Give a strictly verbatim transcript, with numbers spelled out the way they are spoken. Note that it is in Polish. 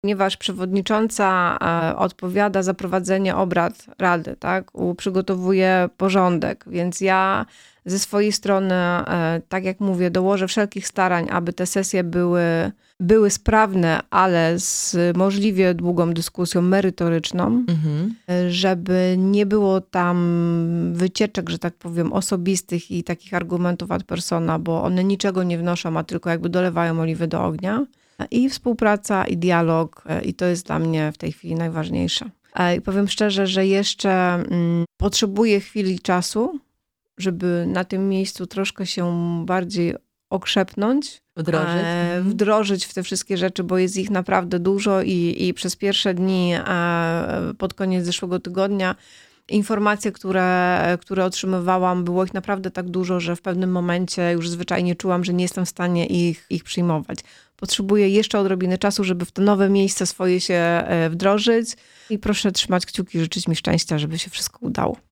Ponieważ przewodnicząca e, odpowiada za prowadzenie obrad Rady, tak? U- Przygotowuje porządek, więc ja ze swojej strony, e, tak jak mówię, dołożę wszelkich starań, aby te sesje były, były sprawne, ale z możliwie długą dyskusją merytoryczną, Mhm. e, żeby nie było tam wycieczek, że tak powiem, osobistych i takich argumentów ad persona, bo one niczego nie wnoszą, a tylko jakby dolewają oliwy do ognia. I współpraca, i dialog, e, i to jest dla mnie w tej chwili najważniejsze. E, I powiem szczerze, że jeszcze mm, potrzebuję chwili czasu, żeby na tym miejscu troszkę się bardziej okrzepnąć, Wdrożyć. e, Mhm. wdrożyć w te wszystkie rzeczy, bo jest ich naprawdę dużo i, i przez pierwsze dni e, pod koniec zeszłego tygodnia informacje, które, które otrzymywałam, było ich naprawdę tak dużo, że w pewnym momencie już zwyczajnie czułam, że nie jestem w stanie ich, ich przyjmować. Potrzebuję jeszcze odrobiny czasu, żeby w to nowe miejsce swoje się e, wdrożyć i proszę trzymać kciuki, życzyć mi szczęścia, żeby się wszystko udało.